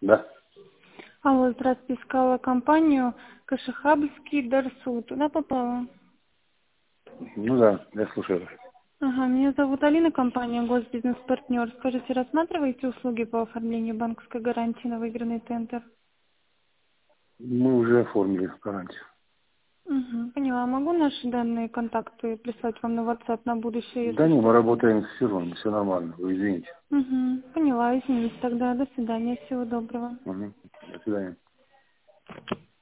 Да. Алло, здравствуйте, искала компанию Кашихабльский Дарсу. Туда попала? Ну да, я слушаю вас. Ага, меня зовут Алина, компания Госбизнес-партнер. Скажите, рассматриваете услуги по оформлению банковской гарантии на выигранный тендер? Мы уже оформили гарантию. Угу, поняла. Могу наши данные, контакты прислать вам на WhatsApp на будущее, Да если не, что? мы работаем с фирмами, все нормально, вы извините. Угу, поняла, извините тогда. До свидания, всего доброго. Угу. До свидания.